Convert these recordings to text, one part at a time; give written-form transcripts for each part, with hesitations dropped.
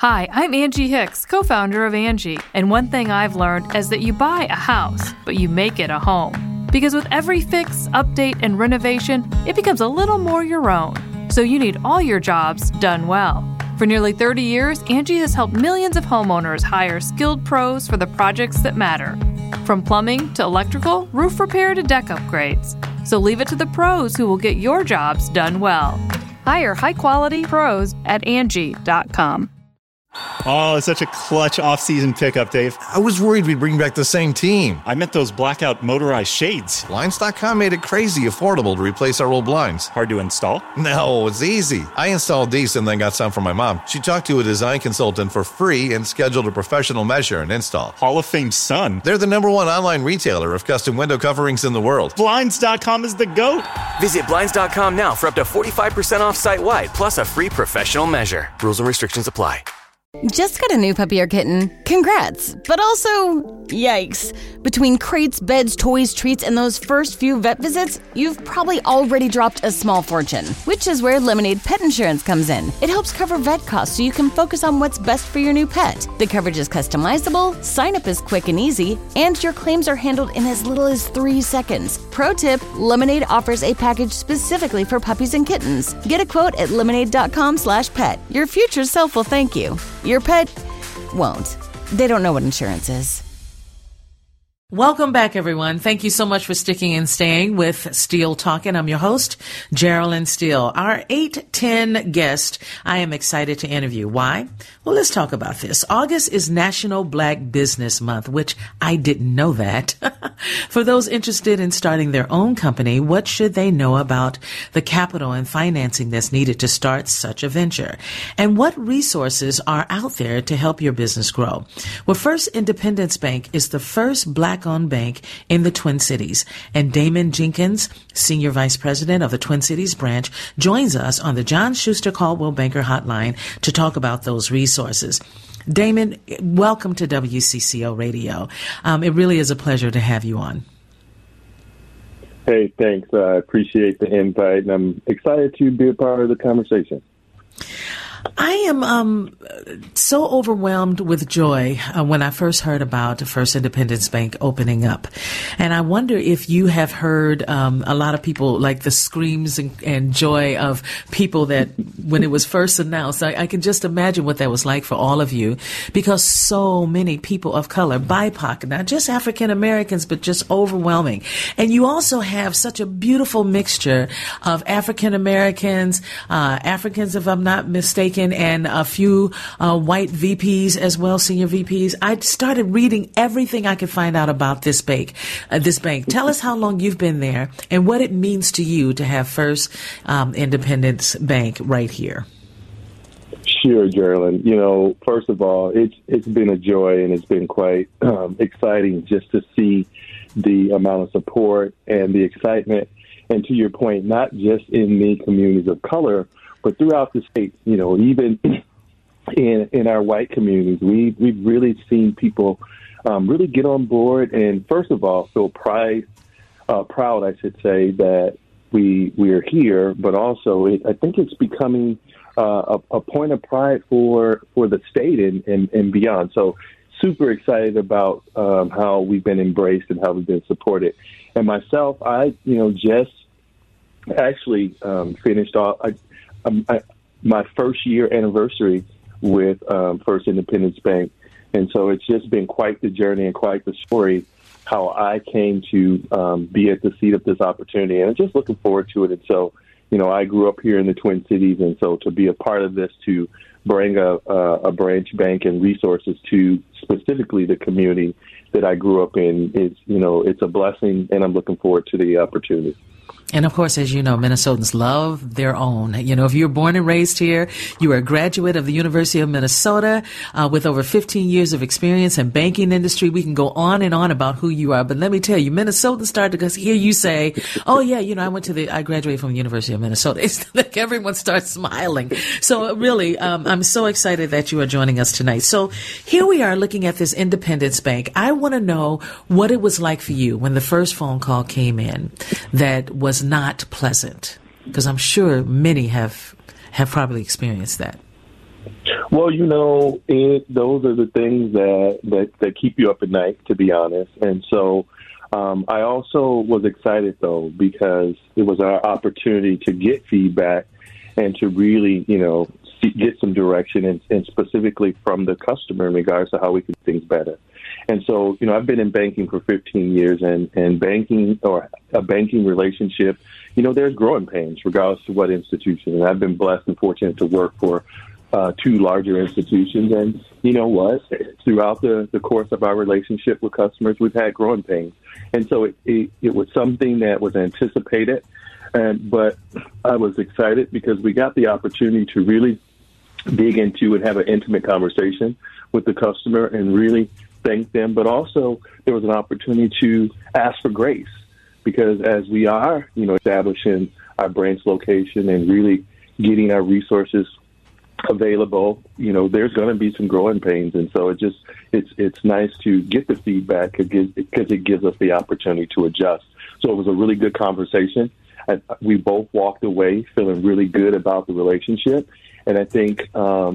Hi, I'm Angie Hicks, co-founder of Angie, and one thing I've learned is that you buy a house, but you make it a home. Because with every fix, update, and renovation, it becomes a little more your own. So you need all your jobs done well. For nearly 30 years, Angie has helped millions of homeowners hire skilled pros for the projects that matter. From plumbing to electrical, roof repair to deck upgrades. So leave it to the pros who will get your jobs done well. Hire high-quality pros at Angie.com. Oh, it's such a clutch off-season pickup, Dave. I was worried we'd bring back the same team. I meant those blackout motorized shades. Blinds.com made it crazy affordable to replace our old blinds. Hard to install? No, it's easy. I installed these and then got some for my mom. She talked to a design consultant for free and scheduled a professional measure and install. Hall of Fame son. They're the #1 online retailer of custom window coverings in the world. Blinds.com is the GOAT. Visit Blinds.com now for up to 45% off site-wide, plus a free professional measure. Rules and restrictions apply. Just got a new puppy or kitten? Congrats. But also, yikes. Between crates, beds, toys, treats, and those first few vet visits, you've probably already dropped a small fortune, which is where Lemonade Pet Insurance comes in. It helps cover vet costs so you can focus on what's best for your new pet. The coverage is customizable, sign-up is quick and easy, and your claims are handled in as little as 3 seconds. Pro tip, Lemonade offers a package specifically for puppies and kittens. Get a quote at lemonade.com/pet. Your future self will thank you. Your pet won't. They don't know what insurance is. Welcome back, everyone. Thank you so much for sticking and staying with Steele Talking. I'm your host, Geraldine Steele. Our 810 guest, I am excited to interview. Why? Well, let's talk about this. August is National Black Business Month, which I didn't know that. For those interested in starting their own company, what should they know about the capital and financing that's needed to start such a venture? And what resources are out there to help your business grow? Well, First Independence Bank is the first Black-owned bank in the Twin Cities. And Damon Jenkins, Senior Vice President of the Twin Cities branch, joins us on the John Schuster Caldwell Banker Hotline to talk about those resources. Damon, welcome to WCCO Radio. It really is a pleasure to have you on. Hey, thanks. I appreciate the invite, and I'm excited to be a part of the conversation. I am so overwhelmed with joy when I first heard about the First Independence Bank opening up. And I wonder if you have heard a lot of people, like the screams and joy of people that when it was first announced. I can just imagine what that was like for all of you, because so many people of color, BIPOC, not just African Americans, but just overwhelming. And you also have such a beautiful mixture of African Americans, Africans, if I'm not mistaken, and a few white VPs as well, senior VPs. I started reading everything I could find out about this bank. Tell us how long you've been there and what it means to you to have First Independence Bank right here. Sure, Geraldine. You know, first of all, it's been a joy, and it's been quite exciting just to see the amount of support and the excitement. And to your point, not just in the communities of color, but throughout the state, you know, even in our white communities, we've really seen people really get on board and, first of all, feel proud, I should say, that we are here. But also, I think it's becoming a point of pride for the state and beyond. So super excited about how we've been embraced and how we've been supported. And myself, I just actually finished off my first year anniversary with First Independence Bank. And so it's just been quite the journey and quite the story how I came to be at the seat of this opportunity. And I'm just looking forward to it. And so, you know, I grew up here in the Twin Cities. And so to be a part of this, to bring a branch bank and resources to specifically the community that I grew up in is, you know, it's a blessing. And I'm looking forward to the opportunity. And of course, as you know, Minnesotans love their own. You know, if you're born and raised here, you are a graduate of the University of Minnesota with over 15 years of experience in banking industry. We can go on and on about who you are. But let me tell you, Minnesotans start to hear you say, oh, yeah, you know, I graduated from the University of Minnesota. It's like everyone starts smiling. So really, I'm so excited that you are joining us tonight. So here we are looking at this Independence Bank. I want to know what it was like for you when the first phone call came in that was not pleasant, because I'm sure many have probably experienced that. Well, those are the things that keep you up at night, to be honest. And so I also was excited, though, because it was our opportunity to get feedback and to really, get some direction and specifically from the customer in regards to how we can do things better. And so, I've been in banking for 15 years and banking or a banking relationship, there's growing pains regardless of what institution. And I've been blessed and fortunate to work for two larger institutions. And you know what? Throughout the course of our relationship with customers, we've had growing pains. And so it was something that was anticipated. But I was excited because we got the opportunity to really dig into and have an intimate conversation with the customer and really thank them. But also there was an opportunity to ask for grace because as we are, establishing our branch location and really getting our resources available, there's going to be some growing pains. And so it's nice to get the feedback because it gives us the opportunity to adjust. So it was a really good conversation. We both walked away feeling really good about the relationship. And I think,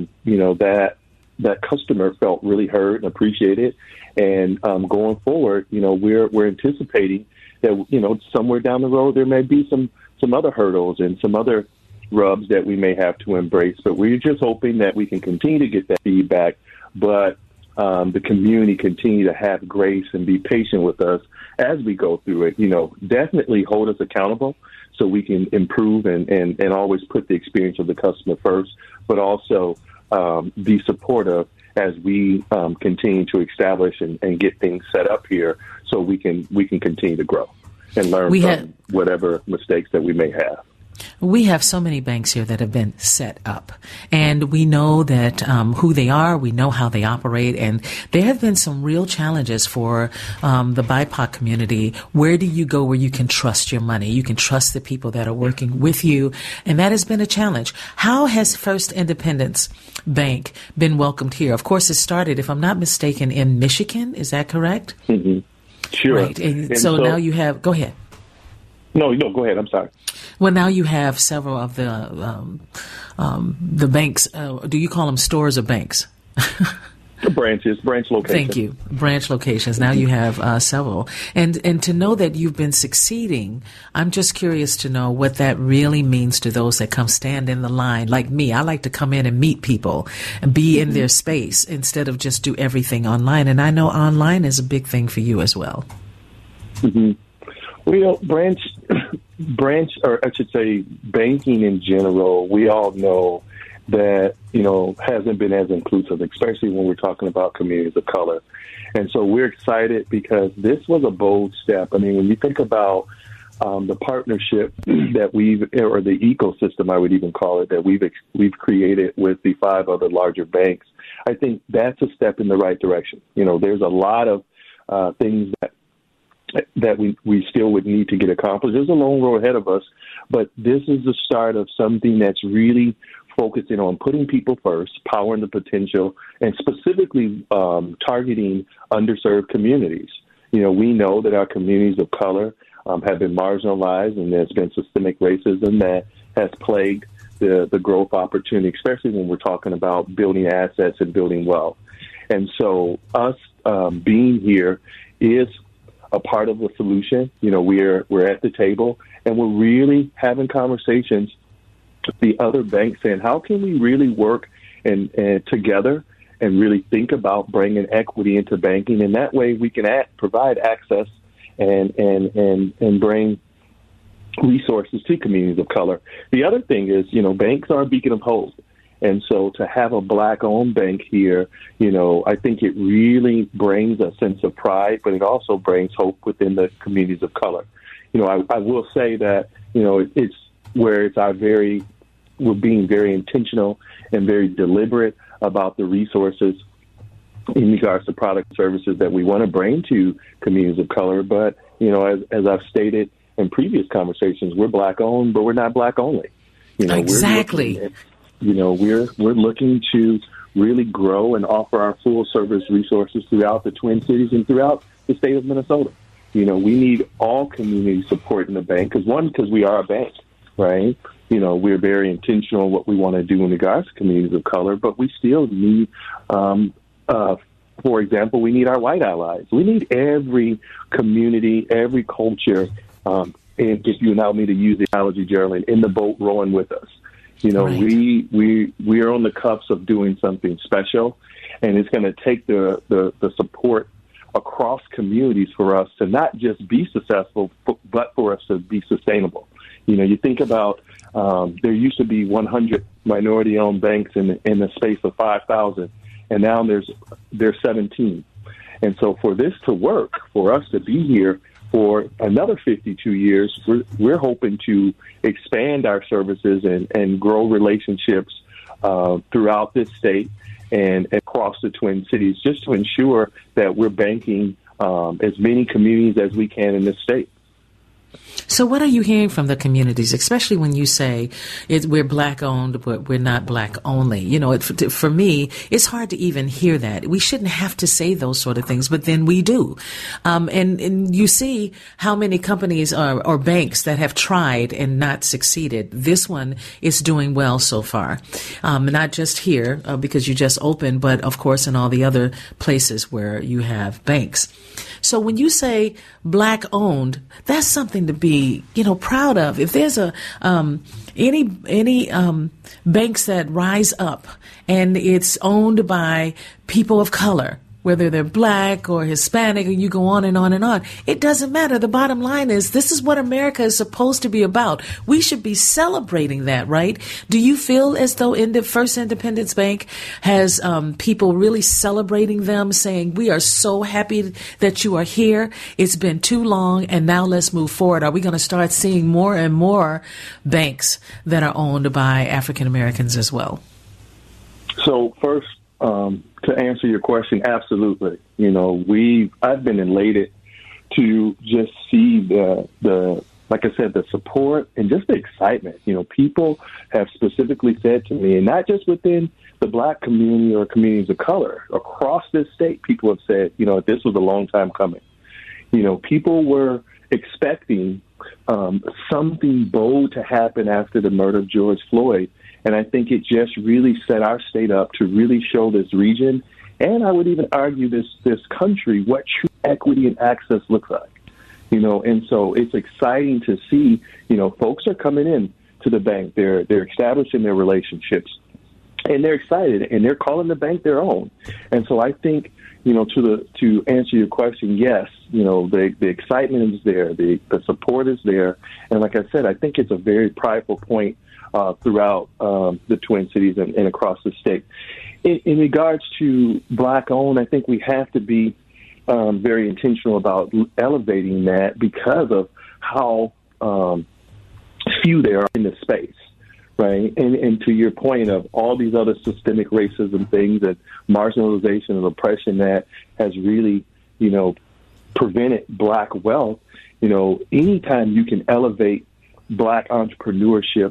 that customer felt really heard and appreciated. And going forward, we're anticipating that, somewhere down the road, there may be some other hurdles and some other rubs that we may have to embrace. But we're just hoping that we can continue to get that feedback, but the community continue to have grace and be patient with us as we go through it. Definitely hold us accountable so we can improve and always put the experience of the customer first, but also be supportive as we continue to establish and get things set up here so we can continue to grow and learn from whatever mistakes that we may have. We have so many banks here that have been set up, and we know that who they are, we know how they operate, and there have been some real challenges for the BIPOC community. Where do you go where you can trust your money? You can trust the people that are working with you, and that has been a challenge. How has First Independence Bank been welcomed here? Of course, it started, if I'm not mistaken, in Michigan. Is that correct? Mm-hmm. Sure. Right. And so now you have, go ahead. No, go ahead. I'm sorry. Well, now you have several of the banks. Do you call them stores or banks? Branch locations. Thank you. Branch locations. Now you have several. And to know that you've been succeeding, I'm just curious to know what that really means to those that come stand in the line. Like me, I like to come in and meet people and be in their space instead of just do everything online. And I know online is a big thing for you as well. Mm-hmm. Well, branch, or I should say banking in general, we all know that, hasn't been as inclusive, especially when we're talking about communities of color. And so we're excited because this was a bold step. I mean, when you think about the partnership that or the ecosystem, I would even call it, that we've created with the 5 other larger banks, I think that's a step in the right direction. There's a lot of things that we still would need to get accomplished. There's a long road ahead of us, but this is the start of something that's really focusing on putting people first, powering the potential, and specifically targeting underserved communities. We know that our communities of color have been marginalized, and there's been systemic racism that has plagued the growth opportunity, especially when we're talking about building assets and building wealth. And so us being here is a part of the solution. We're at the table and we're really having conversations with the other banks saying, how can we really work and together and really think about bringing equity into banking? And that way we can provide access and bring resources to communities of color. The other thing is, banks are a beacon of hope. And so to have a Black-owned bank here, I think it really brings a sense of pride, but it also brings hope within the communities of color. I will say that, it's where we're being very intentional and very deliberate about the resources in regards to product and services that we want to bring to communities of color. But, as I've stated in previous conversations, we're Black-owned, but we're not Black-only. Exactly. We're looking to really grow and offer our full service resources throughout the Twin Cities and throughout the state of Minnesota. We need all community support in the bank because we are a bank, right? we're very intentional in what we want to do in regards to communities of color, but we still need, for example, we need our white allies. We need every community, every culture, and if you allow me to use the analogy, Geraldine, in the boat rowing with us. Right. we are on the cusp of doing something special, and it's going to take the support across communities for us to not just be successful, but for us to be sustainable. You think about there used to be 100 minority-owned banks in the space of 5,000, and now there's 17. And so for this to work, for us to be here for another 52 years, we're hoping to expand our services and grow relationships throughout this state and across the Twin Cities, just to ensure that we're banking as many communities as we can in this state. So what are you hearing from the communities, especially when you say we're black owned, but we're not black only? For me, it's hard to even hear that. We shouldn't have to say those sort of things, but then we do. And you see how many companies or banks that have tried and not succeeded. This one is doing well so far. Not just here, because you just opened, but of course in all the other places where you have banks. So when you say black owned, that's something to be, proud of. If there's any banks that rise up and it's owned by people of color, whether they're black or Hispanic, and you go on and on and on, it doesn't matter. The bottom line is this is what America is supposed to be about. We should be celebrating that, right? Do you feel as though First Independence Bank has people really celebrating them, saying, we are so happy that you are here. It's been too long, and now let's move forward. Are we going to start seeing more and more banks that are owned by African Americans as well? So first, to answer your question, absolutely. I've been elated to just see the like I said, the support and just the excitement. People have specifically said to me, and not just within the black community or communities of color, across this state, people have said, this was a long time coming. People were expecting something bold to happen after the murder of George Floyd. And I think it just really set our state up to really show this region, and I would even argue this country, what true equity and access looks like. And so it's exciting to see, folks are coming in to the bank. They're establishing their relationships, and they're excited, and they're calling the bank their own. And so I think, to answer your question, yes, the excitement is there, the support is there, and like I said, I think it's a very prideful point throughout the Twin Cities and across the state. In regards to black-owned, I think we have to be very intentional about elevating that because of how few there are in the space, right? And to your point of all these other systemic racism things and marginalization and oppression that has really, prevented black wealth, anytime you can elevate black entrepreneurship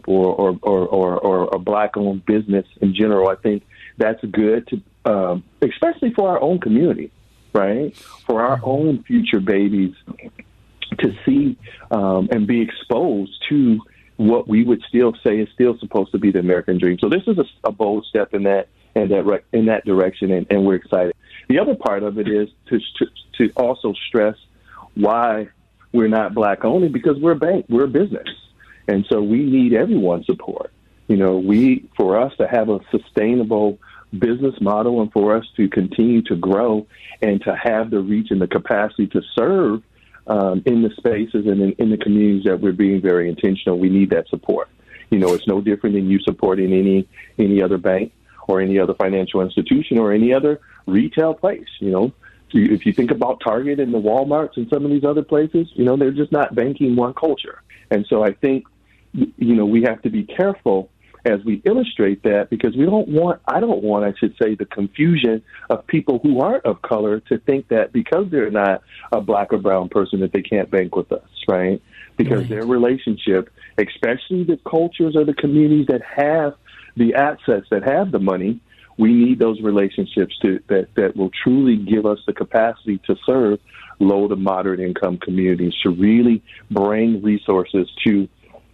or a black-owned business in general, I think that's good to, especially for our own community, right? For our own future babies to see and be exposed to what we would still say is still supposed to be the American dream. So this is a bold step in that direction, and we're excited. The other part of it is to also stress why we're not black only, because we're a bank, we're a business. And so we need everyone's support. For us to have a sustainable business model and for us to continue to grow and to have the reach and the capacity to serve in the spaces and in the communities that we're being very intentional, we need that support. It's no different than you supporting any other bank or any other financial institution or any other retail place. If you think about Target and the Walmarts and some of these other places, they're just not banking one culture. And so I think, we have to be careful as we illustrate that, because I don't want, I should say, the confusion of people who aren't of color to think that because they're not a black or brown person that they can't bank with us, right? Because their relationship, especially the cultures or the communities that have the assets, that have the money, we need those relationships that will truly give us the capacity to serve low to moderate income communities, to really bring resources to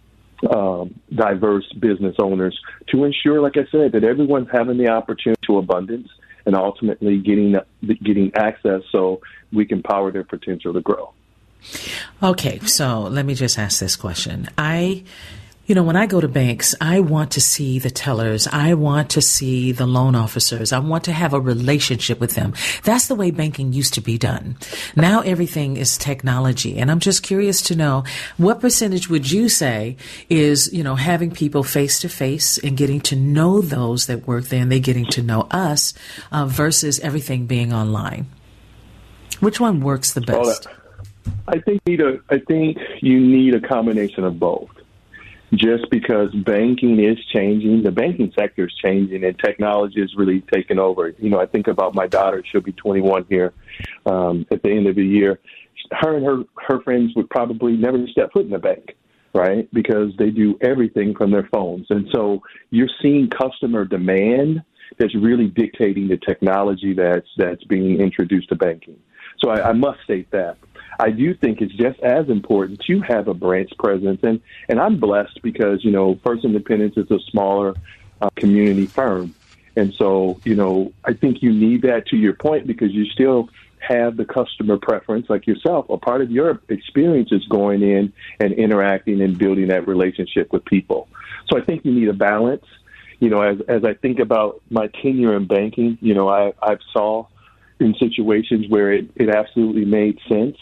diverse business owners to ensure, like I said, that everyone's having the opportunity to abundance and ultimately getting access so we can power their potential to grow. Okay, so let me just ask this question. When I go to banks, I want to see the tellers. I want to see the loan officers. I want to have a relationship with them. That's the way banking used to be done. Now everything is technology. And I'm just curious to know, what percentage would you say is, having people face to face and getting to know those that work there and they getting to know us versus everything being online? Which one works the best? I think you need a combination of both. Just because banking is changing, the banking sector is changing, and technology is really taking over. I think about my daughter; she'll be 21 here at the end of the year. Her and her friends would probably never step foot in a bank, right? Because they do everything from their phones, and so you're seeing customer demand that's really dictating the technology that's being introduced to banking. So I must state that. I do think it's just as important to have a branch presence. And I'm blessed because, First Independence is a smaller community firm. And so, I think you need that, to your point, because you still have the customer preference like yourself. A part of your experience is going in and interacting and building that relationship with people. So I think you need a balance. As I think about my tenure in banking, I've saw in situations where it absolutely made sense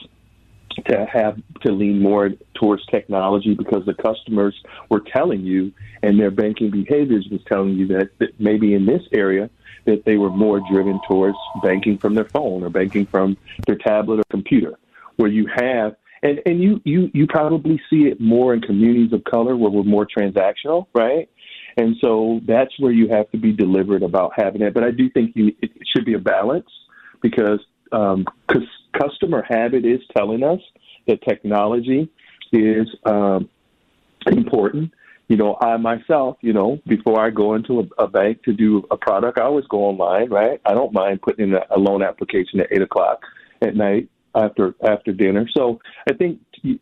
to lean more towards technology because the customers were telling you, and their banking behaviors was telling you that maybe in this area that they were more driven towards banking from their phone or banking from their tablet or computer, where you have, and you probably see it more in communities of color where we're more transactional, right? And so that's where you have to be deliberate about having it. But I do think it should be a balance because customer habit is telling us that technology is important. I myself, before I go into a bank to do a product, I always go online, right? I don't mind putting in a loan application at 8:00 at night after dinner. So I think,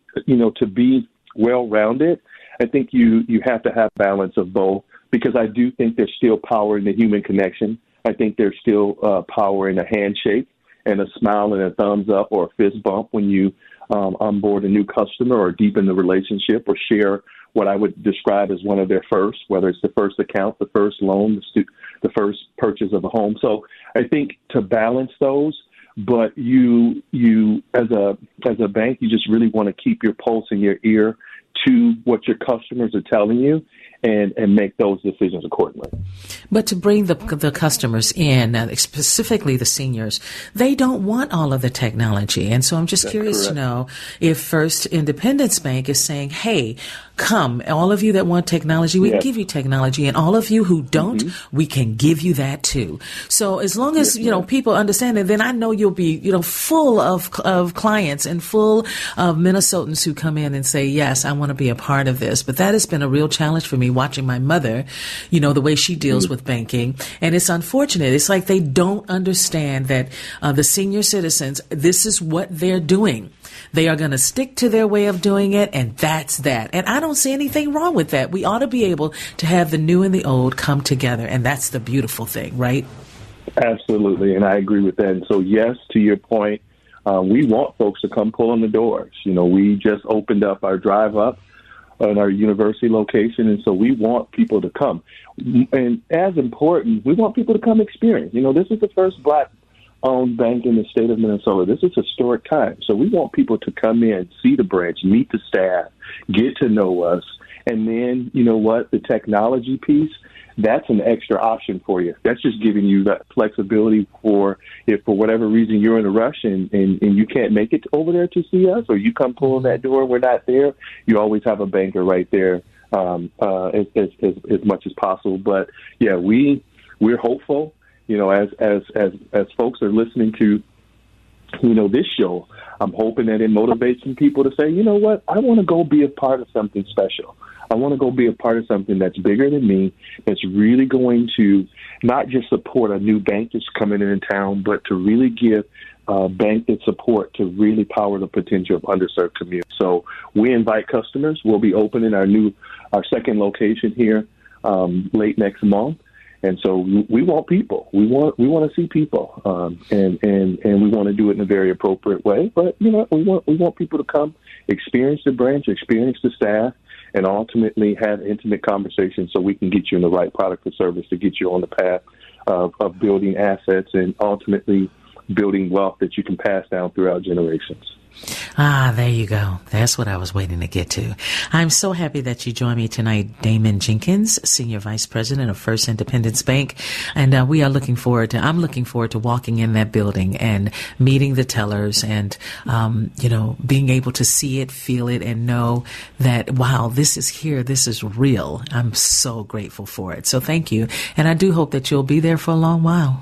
to be well-rounded, I think you have to have balance of both because I do think there's still power in the human connection. I think there's still power in a handshake and a smile and a thumbs up or a fist bump when you onboard a new customer or deepen the relationship or share what I would describe as one of their first, whether it's the first account, the first loan, the first purchase of a home. So I think to balance those, but you as a bank, you just really want to keep your pulse in your ear to what your customers are telling you and make those decisions accordingly. But to bring the customers in, specifically the seniors, they don't want all of the technology. And so I'm just curious to know if First Independence Bank is saying, hey, come, all of you that want technology, we can give you technology. And all of you who don't, we can give you that too. So as long as, people understand it, then I know you'll be, full of clients and full of Minnesotans who come in and say, yes, I want to be a part of this. But that has been a real challenge for me watching my mother, the way she deals with banking. And it's unfortunate. It's like they don't understand that the senior citizens, this is what they're doing. They are going to stick to their way of doing it, and that's that. And I don't see anything wrong with that. We ought to be able to have the new and the old come together, and that's the beautiful thing, right? Absolutely, and I agree with that. And so, yes, to your point, we want folks to come pull on the doors. We just opened up our drive up in our university location, and so we want people to come. And as important, we want people to come experience. This is the first Black-owned bank in the state of Minnesota. This is a historic time. So we want people to come in, see the branch, meet the staff, get to know us. And then, the technology piece, that's an extra option for you. That's just giving you that flexibility for if for whatever reason you're in a rush and you can't make it over there to see us, or you come pull on that door, we're not there. You always have a banker right there as much as possible. But yeah, we're hopeful. As folks are listening to, this show, I'm hoping that it motivates some people to say, you know what, I want to go be a part of something special. I want to go be a part of something that's bigger than me, that's really going to not just support a new bank that's coming in town, but to really give bank that support to really power the potential of underserved communities. So we invite customers. We'll be opening our second location here late next month. And so we want people. We want to see people, and we want to do it in a very appropriate way. But we want people to come, experience the branch, experience the staff, and ultimately have intimate conversations so we can get you in the right product or service to get you on the path of building assets and ultimately building wealth that you can pass down throughout generations. Ah, there you go. That's what I was waiting to get to. I'm so happy that you joined me tonight, Damon Jenkins, Senior Vice President of First Independence Bank. And I'm looking forward to walking in that building and meeting the tellers and, being able to see it, feel it, and know that, wow, this is here. This is real. I'm so grateful for it. So thank you. And I do hope that you'll be there for a long while.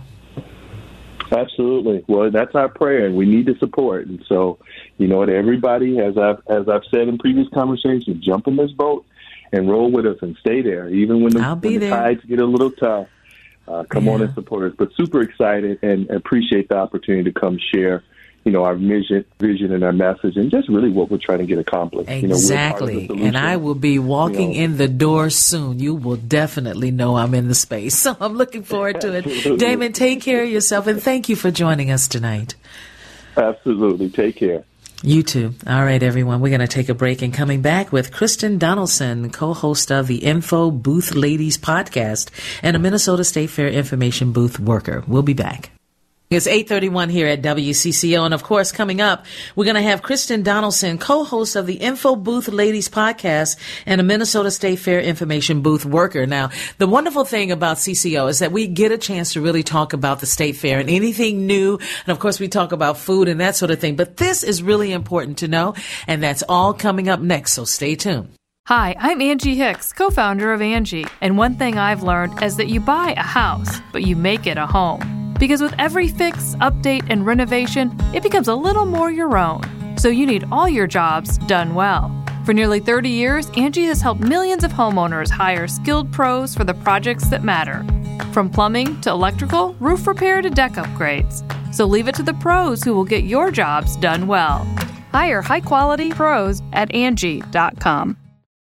Absolutely. Well, that's our prayer, and we need the support. And so, everybody, as I've said in previous conversations, jump in this boat and roll with us and stay there, even when the tides get a little tough. Come on and support us. But super excited and appreciate the opportunity to come share, our vision and our message, and just really what we're trying to get accomplished. Exactly. And I will be walking in the door soon. You will definitely know I'm in the space. So I'm looking forward to it. Absolutely. Damon, take care of yourself, and thank you for joining us tonight. Absolutely. Take care. You too. All right, everyone. We're going to take a break and coming back with Kristen Donaldson, co-host of the Info Booth Ladies podcast and a Minnesota State Fair information booth worker. We'll be back. It's 8:31 here at WCCO. And of course, coming up, we're going to have Kristen Donaldson, co-host of the Info Booth Ladies podcast and a Minnesota State Fair information booth worker. Now, the wonderful thing about CCO is that we get a chance to really talk about the State Fair and anything new. And of course, we talk about food and that sort of thing. But this is really important to know. And that's all coming up next. So stay tuned. Hi, I'm Angie Hicks, co-founder of Angie. And one thing I've learned is that you buy a house, but you make it a home. Because with every fix, update, and renovation, it becomes a little more your own. So you need all your jobs done well. For nearly 30 years, Angie has helped millions of homeowners hire skilled pros for the projects that matter. From plumbing to electrical, roof repair to deck upgrades. So leave it to the pros who will get your jobs done well. Hire high-quality pros at Angie.com.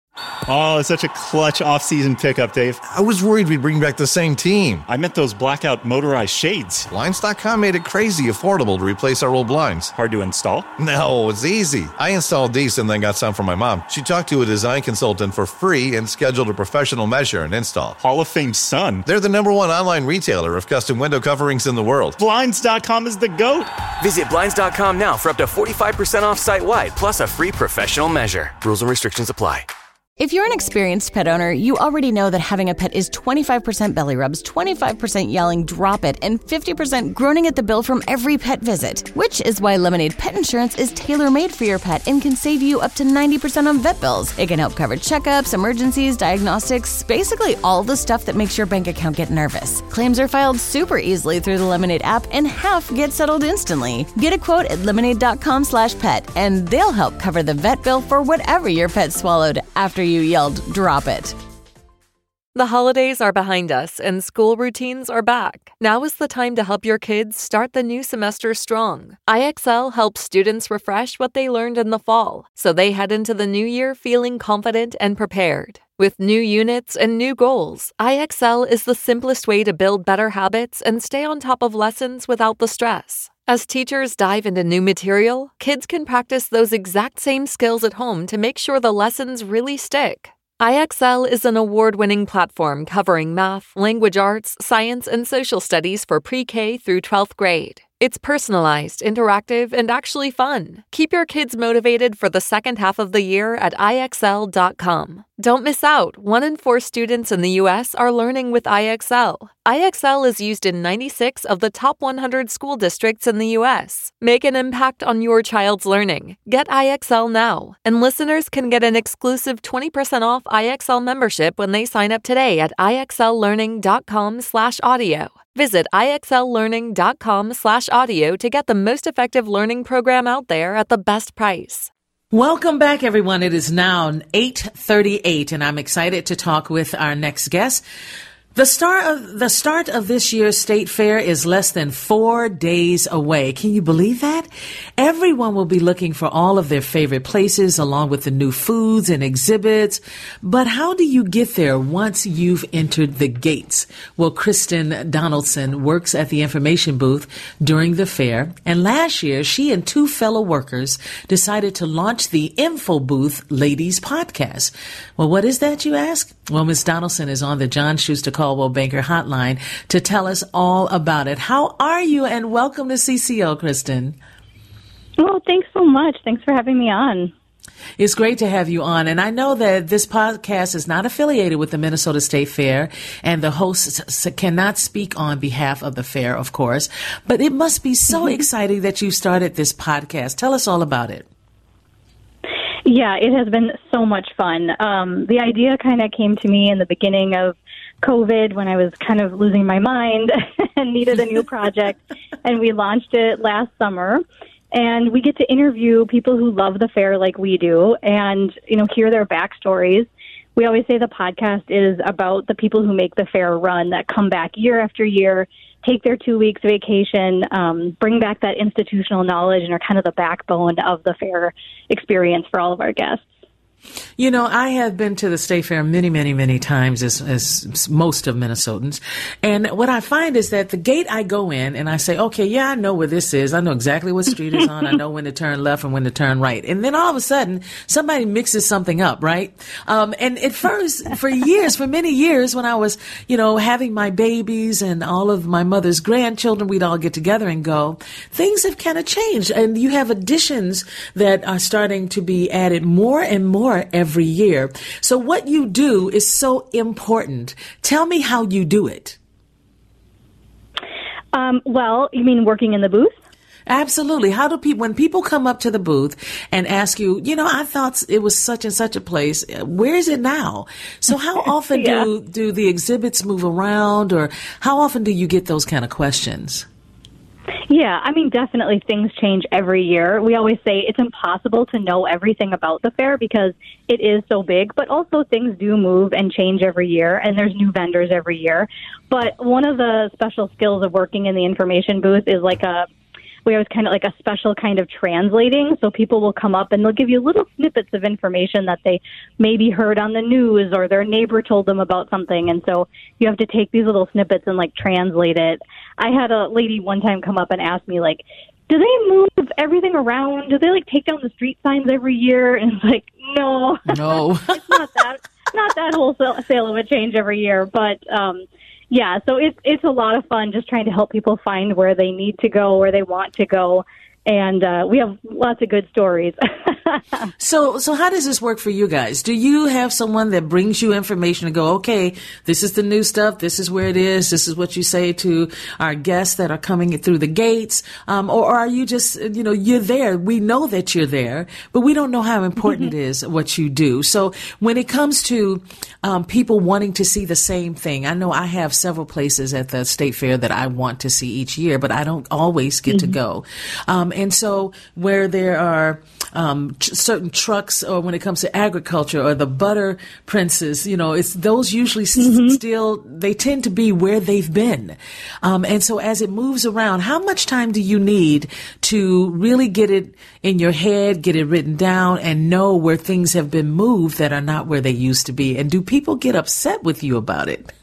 Oh, it's such a clutch off-season pickup, Dave. I was worried we'd bring back the same team. I meant those blackout motorized shades. Blinds.com made it crazy affordable to replace our old blinds. Hard to install? No, it's easy. I installed these and then got some for my mom. She talked to a design consultant for free and scheduled a professional measure and install. Hall of Fame son. They're the #1 online retailer of custom window coverings in the world. Blinds.com is the GOAT. Visit Blinds.com now for up to 45% off site-wide, plus a free professional measure. Rules and restrictions apply. If you're an experienced pet owner, you already know that having a pet is 25% belly rubs, 25% yelling, drop it, and 50% groaning at the bill from every pet visit. Which is why Lemonade Pet Insurance is tailor-made for your pet and can save you up to 90% on vet bills. It can help cover checkups, emergencies, diagnostics, basically all the stuff that makes your bank account get nervous. Claims are filed super easily through the Lemonade app, and half get settled instantly. Get a quote at lemonade.com/pet, and they'll help cover the vet bill for whatever your pet swallowed after you yelled, drop it. The holidays are behind us and school routines are back. Now is the time to help your kids start the new semester strong. IXL helps students refresh what they learned in the fall, so they head into the new year feeling confident and prepared. With new units and new goals, IXL is the simplest way to build better habits and stay on top of lessons without the stress. As teachers dive into new material, kids can practice those exact same skills at home to make sure the lessons really stick. IXL is an award-winning platform covering math, language arts, science, and social studies for pre-K through 12th grade. It's personalized, interactive, and actually fun. Keep your kids motivated for the second half of the year at IXL.com. Don't miss out. 1 in 4 students in the U.S. are learning with IXL. IXL is used in 96 of the top 100 school districts in the U.S. Make an impact on your child's learning. Get IXL now. And listeners can get an exclusive 20% off IXL membership when they sign up today at IXLlearning.com/audio. Visit IXLlearning.com/audio to get the most effective learning program out there at the best price. Welcome back, everyone. It is now 8:38, and I'm excited to talk with our next guest. The start of this year's State Fair is less than 4 days away. Can you believe that? Everyone will be looking for all of their favorite places along with the new foods and exhibits. But how do you get there once you've entered the gates? Well, Kristen Donaldson works at the information booth during the fair. And last year, she and 2 fellow workers decided to launch the Info Booth Ladies podcast. Well, what is that, you ask? Well, Ms. Donaldson is on the John Schuster Caldwell Banker hotline to tell us all about it. How are you? And welcome to CCO, Kristen. Well, thanks so much. Thanks for having me on. It's great to have you on. And I know that this podcast is not affiliated with the Minnesota State Fair, and the hosts cannot speak on behalf of the fair, of course. But it must be so exciting that you started this podcast. Tell us all about it. Yeah, it has been so much fun. The idea kind of came to me in the beginning of COVID when I was kind of losing my mind and needed a new project. And we launched it last summer. And we get to interview people who love the fair like we do and, hear their backstories. We always say the podcast is about the people who make the fair run, that come back year after year, take their 2 weeks vacation, bring back that institutional knowledge, and are kind of the backbone of the fair experience for all of our guests. I have been to the State Fair many, many, many times, as most of Minnesotans. And what I find is that the gate I go in and I say, okay, yeah, I know where this is. I know exactly what street is on. I know when to turn left and when to turn right. And then all of a sudden, somebody mixes something up, right? And at first, for many years, when I was, having my babies and all of my mother's grandchildren, we'd all get together and go, things have kind of changed. And you have additions that are starting to be added more and more every year. So what you do is so important. Tell me how you do it. Well, you mean working in the booth? Absolutely. How do people, when people come up to the booth and ask you, I thought it was such and such a place. Where is it now? So how often Yeah. do the exhibits move around, or how often do you get those kind of questions? Yeah, definitely things change every year. We always say it's impossible to know everything about the fair because it is so big, but also things do move and change every year, and there's new vendors every year. But one of the special skills of working in the information booth is we always kind of like a special kind of translating. So people will come up and they'll give you little snippets of information that they maybe heard on the news or their neighbor told them about something. And so you have to take these little snippets and translate it. I had a lady one time come up and ask me do they move everything around? Do they take down the street signs every year? And it's no, it's not that wholesale of a change every year. But, yeah, so it's a lot of fun just trying to help people find where they need to go, where they want to go. And we have lots of good stories. So how does this work for you guys? Do you have someone that brings you information and go, okay, this is the new stuff, this is where it is, this is what you say to our guests that are coming through the gates? Or are you just, you're there, we know that you're there, but we don't know how important it is what you do. So when it comes to people wanting to see the same thing, I know I have several places at the State Fair that I want to see each year, but I don't always get to go. And so where there are certain trucks, or when it comes to agriculture or the butter princes, it's those usually still, they tend to be where they've been. And so as it moves around, how much time do you need to really get it in your head, get it written down, and know where things have been moved that are not where they used to be? And do people get upset with you about it?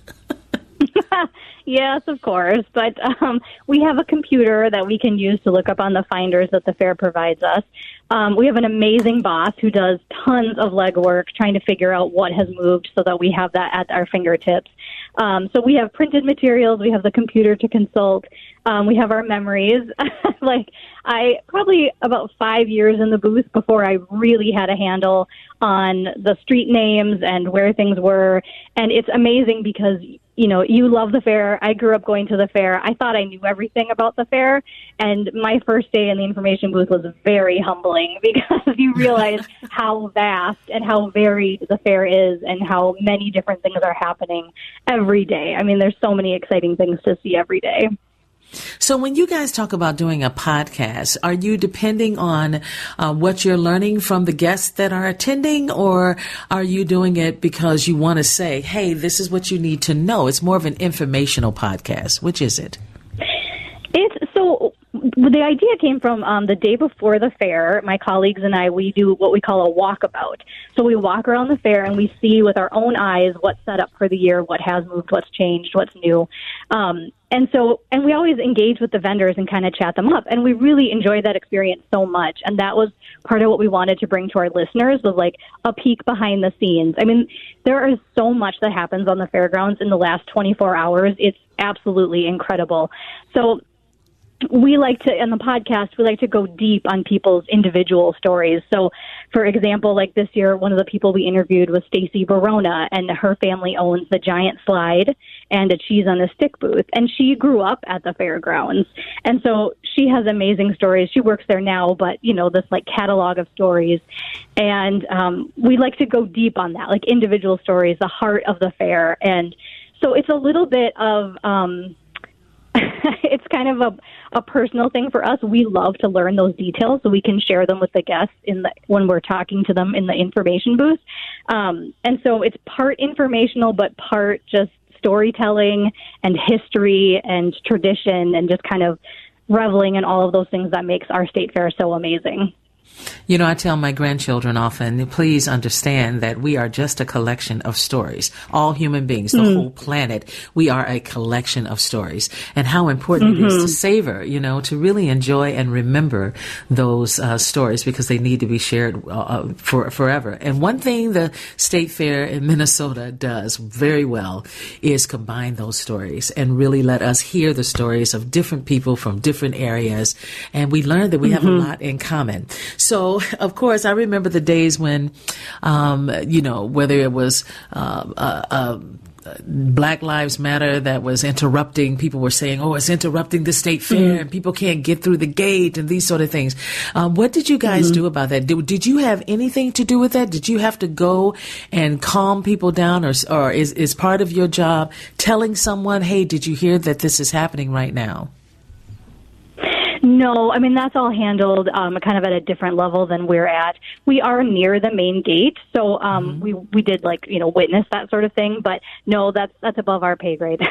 Yes, of course. But we have a computer that we can use to look up on the finders that the fair provides us. We have an amazing boss who does tons of legwork trying to figure out what has moved so that we have that at our fingertips. So we have printed materials. We have the computer to consult. We have our memories. I probably about 5 years in the booth before I really had a handle on the street names and where things were. And it's amazing because, you love the fair. I grew up going to the fair. I thought I knew everything about the fair. And my first day in the information booth was very humbling because you realize how vast and how varied the fair is and how many different things are happening every day. There's so many exciting things to see every day. So when you guys talk about doing a podcast, are you depending on what you're learning from the guests that are attending, or are you doing it because you want to say, hey, this is what you need to know? It's more of an informational podcast. Which is it? The idea came from the day before the fair. My colleagues and I, we do what we call a walkabout. So we walk around the fair and we see with our own eyes what's set up for the year, what has moved, what's changed, what's new. And we always engage with the vendors and kind of chat them up. And we really enjoyed that experience so much. And that was part of what we wanted to bring to our listeners, was like a peek behind the scenes. I mean, there is so much that happens on the fairgrounds in the last 24 hours. It's absolutely incredible. So we like to, in the podcast, we like to go deep on people's individual stories. So, for example, like this year, one of the people we interviewed was Stacy Barona, and her family owns the Giant Slide and a Cheese on a Stick booth. And she grew up at the fairgrounds. And so she has amazing stories. She works there now, but, you know, this like catalog of stories. And we like to go deep on that, like individual stories, the heart of the fair. And so it's a little bit of, it's kind of a personal thing for us. We love to learn those details so we can share them with the guests when we're talking to them in the information booth. And so it's part informational, but part just storytelling and history and tradition and just kind of reveling in all of those things that makes our state fair so amazing. You know, I tell my grandchildren often, please understand that we are just a collection of stories. All human beings, the whole planet, we are a collection of stories. And how important it is to savor, you know, to really enjoy and remember those stories, because they need to be shared for forever. And one thing the State Fair in Minnesota does very well is combine those stories and really let us hear the stories of different people from different areas. And we learn that we have a lot in common. So, of course, I remember the days when, you know, whether it was Black Lives Matter that was interrupting, people were saying, oh, it's interrupting the state fair and people can't get through the gate and these sort of things. What did you guys do about that? Did you have anything to do with that? Did you have to go and calm people down, or is part of your job telling someone, hey, did you hear that this is happening right now? No, I mean, that's all handled kind of at a different level than we're at. We are near the main gate, so we did, like, you know, witness that sort of thing. But no, that's above our pay grade.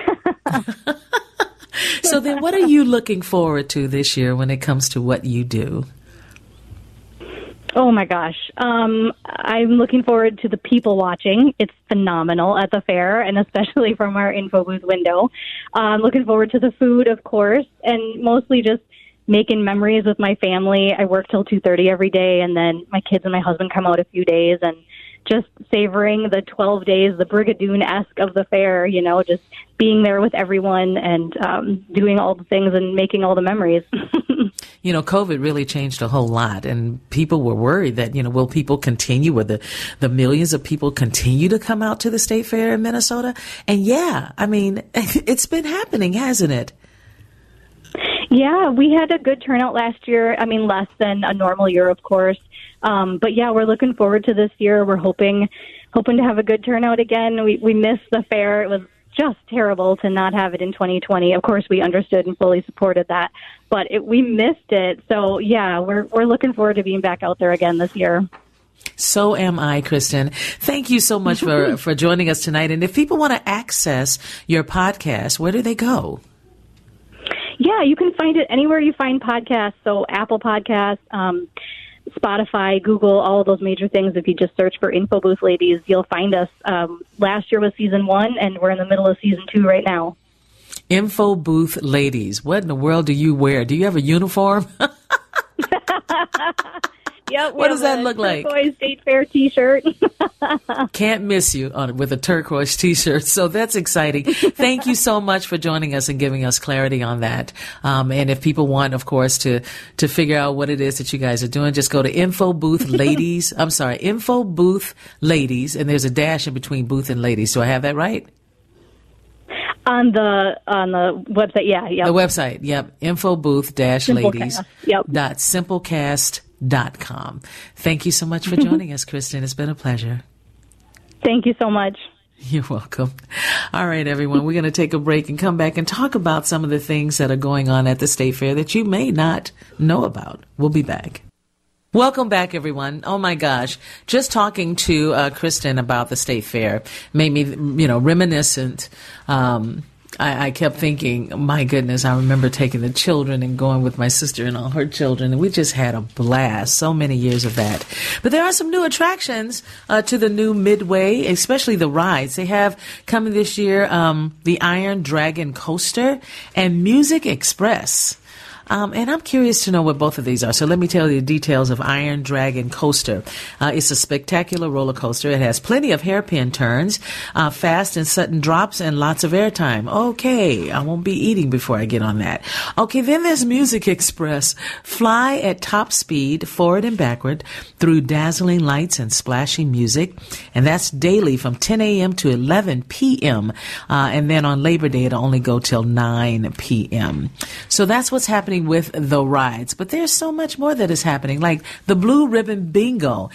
So then what are you looking forward to this year when it comes to what you do? Oh, my gosh. I'm looking forward to the people watching. It's phenomenal at the fair, and especially from our info booth window. I'm looking forward to the food, of course, and mostly just making memories with my family. I work till 2:30 every day, and then my kids and my husband come out a few days, and just savoring the 12 days, the Brigadoon-esque of the fair, you know, just being there with everyone and doing all the things and making all the memories. You know, COVID really changed a whole lot, and people were worried that, you know, will people continue, will the millions of people continue to come out to the state fair in Minnesota? And yeah, I mean, it's been happening, hasn't it? Yeah, we had a good turnout last year. I mean, less than a normal year, of course. But yeah, we're looking forward to this year. We're hoping to have a good turnout again. We missed the fair. It was just terrible to not have it in 2020. Of course, we understood and fully supported that, but we missed it. So yeah, we're looking forward to being back out there again this year. So am I, Kristen. Thank you so much for joining us tonight. And if people want to access your podcast, where do they go? Yeah, you can find it anywhere you find podcasts. So Apple Podcasts, Spotify, Google, all of those major things. If you just search for Info Booth Ladies, you'll find us. Last year was season 1, and we're in the middle of season 2 right now. Info Booth Ladies. What in the world do you wear? Do you have a uniform? Yep. What does that look like? Turquoise State Fair T-shirt. Can't miss you with a turquoise T-shirt. So that's exciting. Thank you so much for joining us and giving us clarity on that. And if people want, of course, to figure out what it is that you guys are doing, just go to Info Booth Ladies. I'm sorry, Info Booth Ladies, and there's a dash in between booth and ladies. Do I have that right? On the website, yeah. The website, yep. Info Booth Ladies. Yep. .simplecast.com. Thank you so much for joining us, Kristen. It's been a pleasure. Thank you so much. You're welcome. All right, everyone. We're going to take a break and come back and talk about some of the things that are going on at the State Fair that you may not know about. We'll be back. Welcome back, everyone. Oh, my gosh. Just talking to Kristen about the State Fair made me, reminiscent. I kept thinking, my goodness, I remember taking the children and going with my sister and all her children, and we just had a blast. So many years of that. But there are some new attractions to the new Midway, especially the rides. They have coming this year the Iron Dragon Coaster and Music Express. And I'm curious to know what both of these are. So let me tell you the details of Iron Dragon Coaster. It's a spectacular roller coaster. It has plenty of hairpin turns, fast and sudden drops, and lots of airtime. Okay, I won't be eating before I get on that. Okay, then there's Music Express. Fly at top speed, forward and backward, through dazzling lights and splashing music. And that's daily from 10 a.m. to 11 p.m. And then on Labor Day, it'll only go till 9 p.m. So that's what's happening with the rides, but there's so much more that is happening, like the Blue Ribbon Bingo.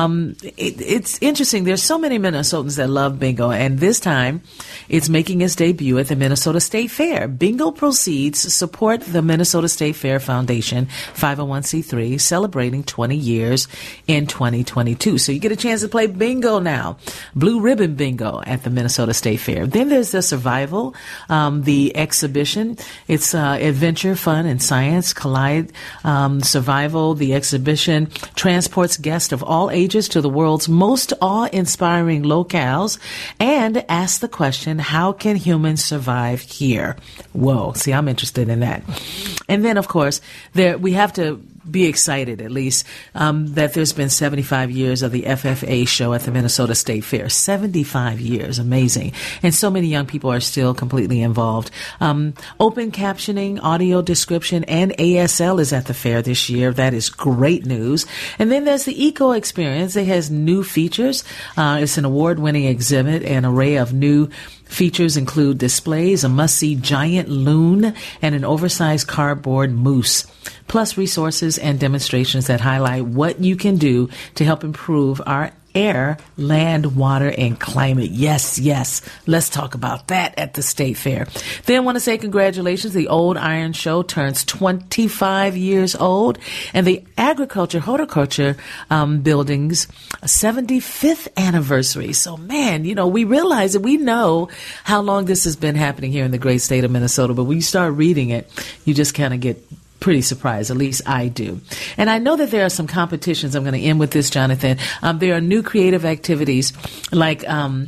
It's interesting. There's so many Minnesotans that love bingo, and this time it's making its debut at the Minnesota State Fair. Bingo proceeds support the Minnesota State Fair Foundation, 501c3, celebrating 20 years in 2022. So you get a chance to play bingo now. Blue Ribbon Bingo at the Minnesota State Fair. Then there's the Survival, the exhibition. It's adventure, fun, and science collide. Survival, the exhibition, transports guests of all ages to the world's most awe-inspiring locales and asks the question, how can humans survive here? Whoa, see, I'm interested in that. And then, of course, we have to be excited, at least, that there's been 75 years of the FFA show at the Minnesota State Fair. 75 years. Amazing. And so many young people are still completely involved. Open captioning, audio description, and ASL is at the fair this year. That is great news. And then there's the Eco Experience. It has new features. It's an award-winning exhibit. An array of new features include displays, a must-see giant loon, and an oversized cardboard moose, plus resources and demonstrations that highlight what you can do to help improve our air, land, water, and climate. Yes, yes. Let's talk about that at the State Fair. Then I want to say congratulations. The Old Iron Show turns 25 years old, and the Agriculture Horticulture building's 75th anniversary. So, man, we realize that we know how long this has been happening here in the great state of Minnesota, but when you start reading it, you just kind of get pretty surprised. At least I do. And I know that there are some competitions. I'm going to end with this, Jonathan. There are new creative activities like,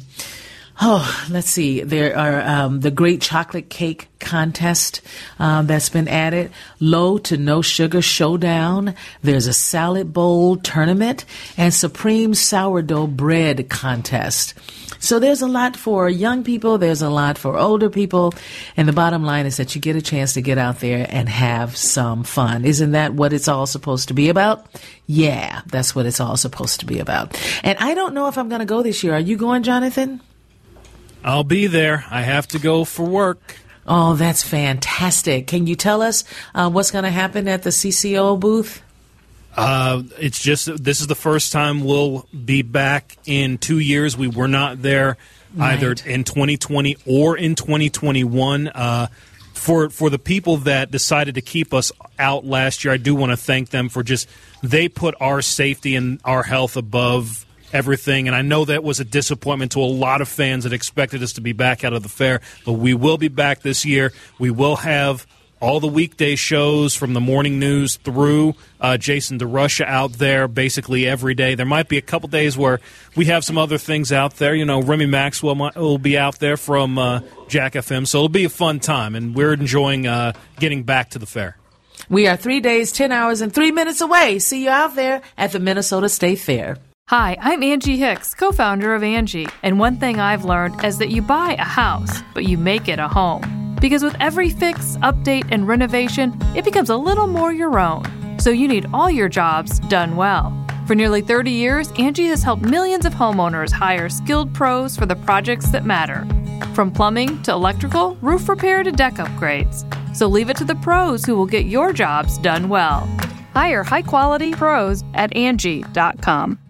let's see. There are the Great Chocolate Cake Contest that's been added. Low to No Sugar Showdown. There's a Salad Bowl Tournament and Supreme Sourdough Bread Contest. So there's a lot for young people. There's a lot for older people. And the bottom line is that you get a chance to get out there and have some fun. Isn't that what it's all supposed to be about? Yeah, that's what it's all supposed to be about. And I don't know if I'm going to go this year. Are you going, Jonathan? I'll be there. I have to go for work. Oh, that's fantastic. Can you tell us what's going to happen at the CCO booth? It's just this is the first time we'll be back in 2 years. We were not there either in 2020 or in 2021. For the people that decided to keep us out last year, I do want to thank them for they put our safety and our health above everything, and I know that was a disappointment to a lot of fans that expected us to be back out of the fair, but we will be back this year. We will have all the weekday shows from the morning news through Jason DeRusha out there basically every day. There might be a couple days where we have some other things out there. Remy Maxwell will be out there from Jack FM, so it'll be a fun time, and we're enjoying getting back to the fair. We are 3 days, 10 hours, and 3 minutes away. See you out there at the Minnesota State Fair. Hi, I'm Angie Hicks, co-founder of Angie, and one thing I've learned is that you buy a house, but you make it a home. Because with every fix, update, and renovation, it becomes a little more your own. So you need all your jobs done well. For nearly 30 years, Angie has helped millions of homeowners hire skilled pros for the projects that matter. From plumbing to electrical, roof repair to deck upgrades. So leave it to the pros who will get your jobs done well. Hire high-quality pros at Angie.com.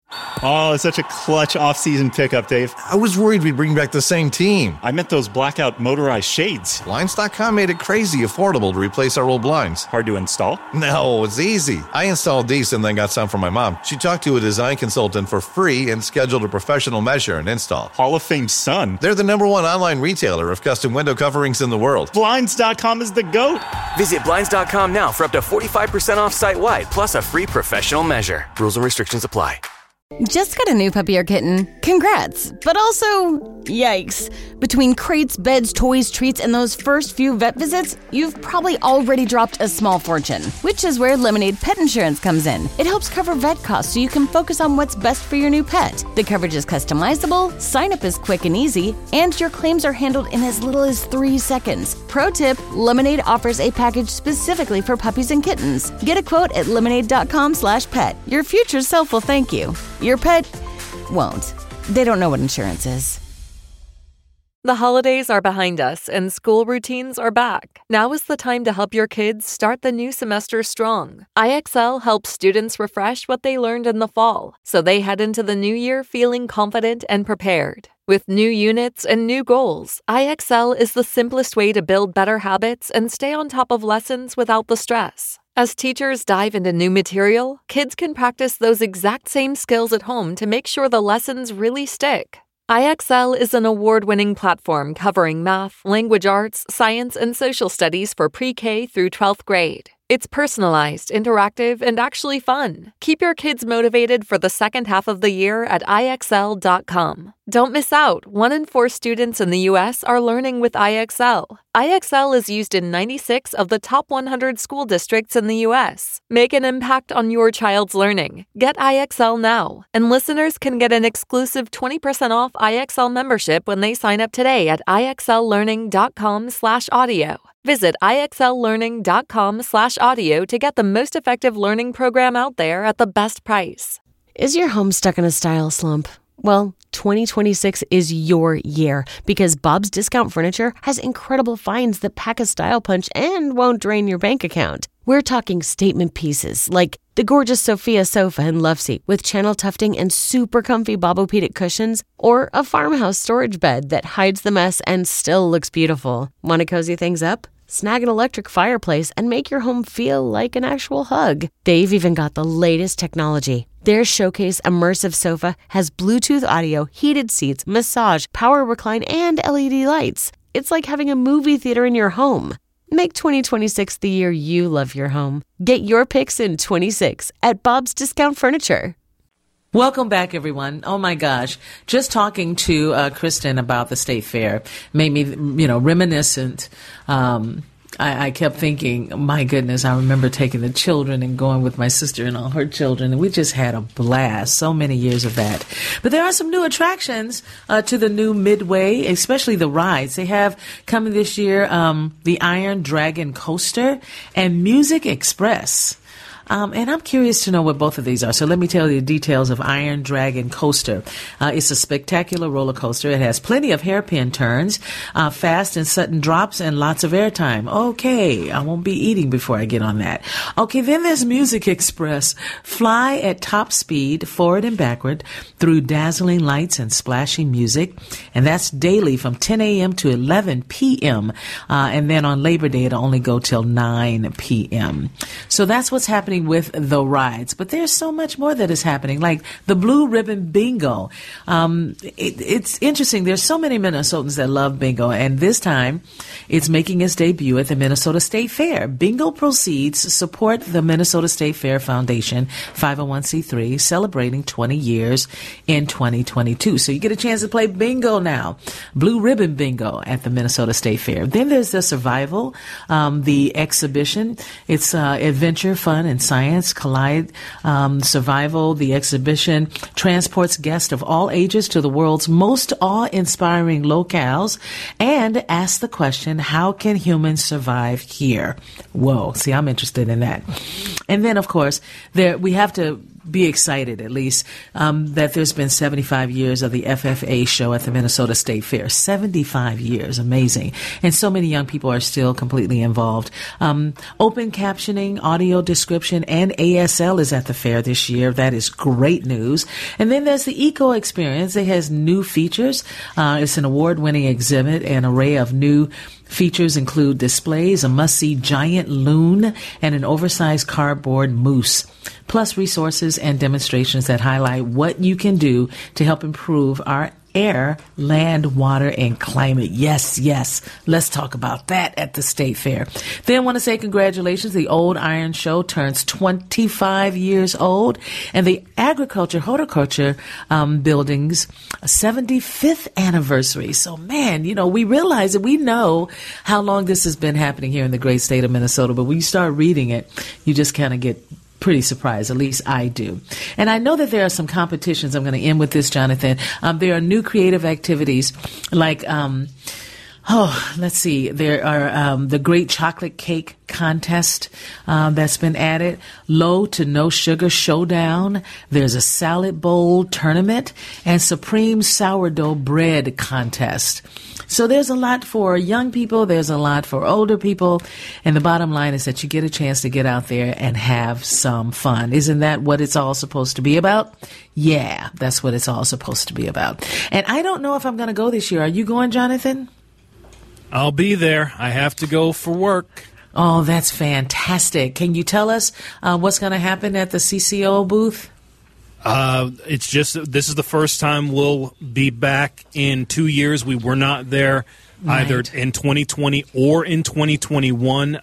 Oh, it's such a clutch off-season pickup, Dave. I was worried we'd bring back the same team. I meant those blackout motorized shades. Blinds.com made it crazy affordable to replace our old blinds. Hard to install? No, it's easy. I installed these and then got some from my mom. She talked to a design consultant for free and scheduled a professional measure and install. Hall of Fame son. They're the #1 online retailer of custom window coverings in the world. Blinds.com is the GOAT. Visit Blinds.com now for up to 45% off site-wide, plus a free professional measure. Rules and restrictions apply. Just got a new puppy or kitten? Congrats. But also, yikes. Between crates, beds, toys, treats, and those first few vet visits, you've probably already dropped a small fortune, which is where Lemonade Pet Insurance comes in. It helps cover vet costs so you can focus on what's best for your new pet. The coverage is customizable, sign-up is quick and easy, and your claims are handled in as little as 3 seconds. Pro tip, Lemonade offers a package specifically for puppies and kittens. Get a quote at lemonade.com/pet. Your future self will thank you. Your pet won't. They don't know what insurance is. The holidays are behind us and school routines are back. Now is the time to help your kids start the new semester strong. IXL helps students refresh what they learned in the fall, so they head into the new year feeling confident and prepared. With new units and new goals, IXL is the simplest way to build better habits and stay on top of lessons without the stress. As teachers dive into new material, kids can practice those exact same skills at home to make sure the lessons really stick. IXL is an award-winning platform covering math, language arts, science, and social studies for pre-K through 12th grade. It's personalized, interactive, and actually fun. Keep your kids motivated for the second half of the year at IXL.com. Don't miss out. 1 in 4 students in the U.S. are learning with IXL. IXL is used in 96 of the top 100 school districts in the U.S. Make an impact on your child's learning. Get IXL now. And listeners can get an exclusive 20% off IXL membership when they sign up today at IXLlearning.com/audio. Visit IXLlearning.com/audio to get the most effective learning program out there at the best price. Is your home stuck in a style slump? Well, 2026 is your year because Bob's Discount Furniture has incredible finds that pack a style punch and won't drain your bank account. We're talking statement pieces like the gorgeous Sophia sofa and love seat with channel tufting and super comfy Bobopedic cushions, or a farmhouse storage bed that hides the mess and still looks beautiful. Want to cozy things up? Snag an electric fireplace and make your home feel like an actual hug. They've even got the latest technology. Their Showcase Immersive Sofa has Bluetooth audio, heated seats, massage, power recline, and LED lights. It's like having a movie theater in your home. Make 2026 the year you love your home. Get your picks in 26 at Bob's Discount Furniture. Welcome back, everyone. Oh my gosh. Just talking to Kristen about the State Fair made me, reminiscent. I kept thinking, my goodness, I remember taking the children and going with my sister and all her children, and we just had a blast. So many years of that. But there are some new attractions to the new Midway, especially the rides. They have coming this year the Iron Dragon Coaster and Music Express. And I'm curious to know what both of these are. So let me tell you the details of Iron Dragon Coaster. It's a spectacular roller coaster. It has plenty of hairpin turns, fast and sudden drops, and lots of airtime. Okay, I won't be eating before I get on that. Okay, then there's Music Express. Fly at top speed, forward and backward, through dazzling lights and splashing music. And that's daily from 10 a.m. to 11 p.m. And then on Labor Day, it'll only go till 9 p.m. So that's what's happening with the rides, but there's so much more that is happening, like the Blue Ribbon Bingo. It's interesting. There's so many Minnesotans that love bingo, and this time it's making its debut at the Minnesota State Fair. Bingo proceeds support the Minnesota State Fair Foundation, 501c3, celebrating 20 years in 2022. So you get a chance to play bingo now. Blue Ribbon Bingo at the Minnesota State Fair. Then there's the Survival, the exhibition. It's adventure, fun, and science collide. Survival, the exhibition, transports guests of all ages to the world's most awe-inspiring locales and asks the question, how can humans survive here? Whoa, see, I'm interested in that. And then, of course, we have to be excited, at least, that there's been 75 years of the FFA show at the Minnesota State Fair. 75 years. Amazing. And so many young people are still completely involved. Open captioning, audio description, and ASL is at the fair this year. That is great news. And then there's the Eco Experience. It has new features. It's an award-winning exhibit. An array of new features include displays, a must-see giant loon, and an oversized cardboard moose, plus resources and demonstrations that highlight what you can do to help improve our air, land, water, and climate. Yes, yes. Let's talk about that at the State Fair. Then I want to say congratulations. The Old Iron Show turns 25 years old, and the Agriculture Horticulture building's 75th anniversary. So, man, we realize that we know how long this has been happening here in the great state of Minnesota, but when you start reading it, you just kind of get pretty surprised. At least I do. And I know that there are some competitions. I'm going to end with this, Jonathan. There are new creative activities like, let's see. There are the Great Chocolate Cake Contest that's been added. Low to No Sugar Showdown. There's a Salad Bowl Tournament and Supreme Sourdough Bread Contest. So there's a lot for young people. There's a lot for older people. And the bottom line is that you get a chance to get out there and have some fun. Isn't that what it's all supposed to be about? Yeah, that's what it's all supposed to be about. And I don't know if I'm going to go this year. Are you going, Jonathan? I'll be there. I have to go for work. Oh, that's fantastic. Can you tell us what's going to happen at the CCO booth? It's just this is the first time we'll be back in 2 years. We were not there either in 2020 or in 2021.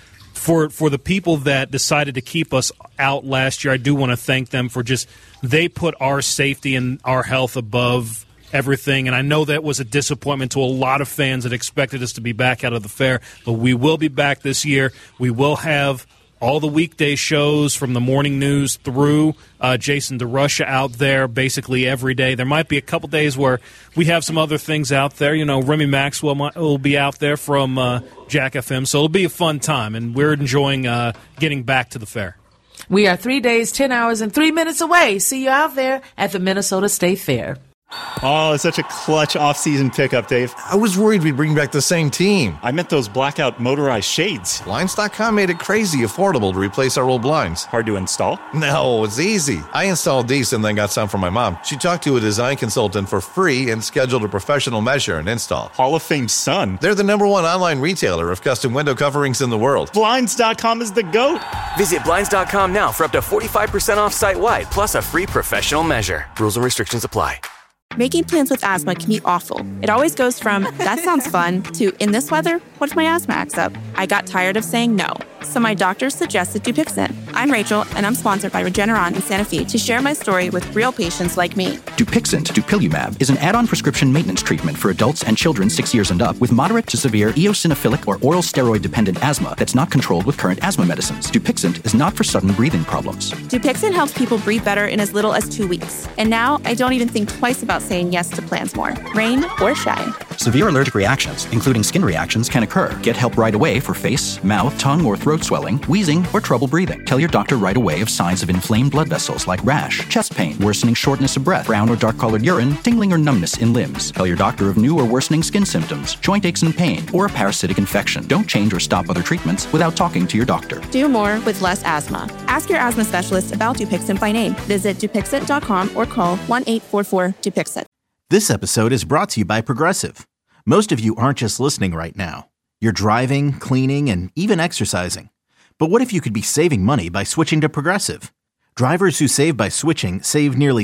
For the people that decided to keep us out last year, I do want to thank them for they put our safety and our health above everything. And I know that was a disappointment to a lot of fans that expected us to be back out of the fair. But we will be back this year. We will have all the weekday shows from the morning news through Jason DeRusha out there basically every day. There might be a couple days where we have some other things out there. Remy Maxwell will be out there from Jack FM. So it'll be a fun time, and we're enjoying getting back to the fair. We are 3 days, 10 hours, and 3 minutes away. See you out there at the Minnesota State Fair. Oh, it's such a clutch off-season pickup, Dave. I was worried we'd bring back the same team. I meant those blackout motorized shades. Blinds.com made it crazy affordable to replace our old blinds. Hard to install? No, it's easy. I installed these and then got some for my mom. She talked to a design consultant for free and scheduled a professional measure and install. Hall of Fame son. They're the #1 online retailer of custom window coverings in the world. Blinds.com is the GOAT. Visit Blinds.com now for up to 45% off site-wide, plus a free professional measure. Rules and restrictions apply. Making plans with asthma can be awful. It always goes from, that sounds fun, to, in this weather, what if my asthma acts up? I got tired of saying no, so my doctor suggested Dupixent. I'm Rachel, and I'm sponsored by Regeneron in Santa Fe to share my story with real patients like me. Dupixent, dupilumab, is an add-on prescription maintenance treatment for adults and children 6 years and up with moderate to severe eosinophilic or oral steroid-dependent asthma that's not controlled with current asthma medicines. Dupixent is not for sudden breathing problems. Dupixent helps people breathe better in as little as 2 weeks. And now I don't even think twice about saying yes to plans more, rain or shine. Severe allergic reactions, including skin reactions, can occur. Get help right away for face, mouth, tongue, or throat swelling, wheezing, or trouble breathing. Tell your doctor right away of signs of inflamed blood vessels like rash, chest pain, worsening shortness of breath, brown or dark-colored urine, tingling or numbness in limbs. Tell your doctor of new or worsening skin symptoms, joint aches and pain, or a parasitic infection. Don't change or stop other treatments without talking to your doctor. Do more with less asthma. Ask your asthma specialist about Dupixent by name. Visit Dupixent.com or call 1-844-DUPIXENT. This episode is brought to you by Progressive. Most of you aren't just listening right now. You're driving, cleaning, and even exercising. But what if you could be saving money by switching to Progressive? Drivers who save by switching save nearly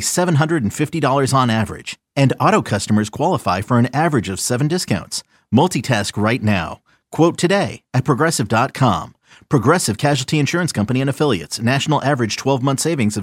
$750 on average. And auto customers qualify for an average of 7 discounts. Multitask right now. Quote today at Progressive.com. Progressive Casualty Insurance Company and Affiliates. National average 12-month savings of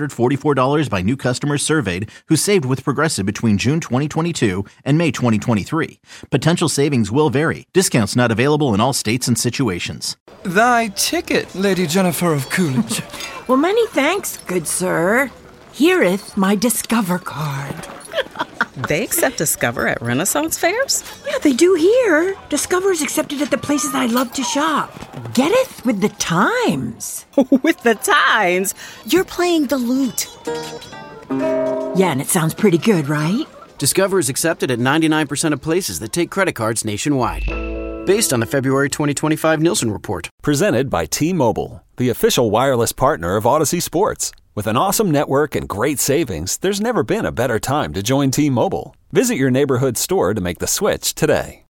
$744 by new customers surveyed who saved with Progressive between June 2022 and May 2023. Potential savings will vary. Discounts not available in all states and situations. Thy ticket, Lady Jennifer of Coolidge. Well, many thanks, good sir. Hereeth my Discover card. They accept Discover at Renaissance fairs? Yeah, they do here. Discover is accepted at the places I love to shop. Get it? With the times. With the times? You're playing the lute. Yeah, and it sounds pretty good, right? Discover is accepted at 99% of places that take credit cards nationwide. Based on the February 2025 Nielsen report. Presented by T-Mobile, the official wireless partner of Odyssey Sports. With an awesome network and great savings, there's never been a better time to join T-Mobile. Visit your neighborhood store to make the switch today.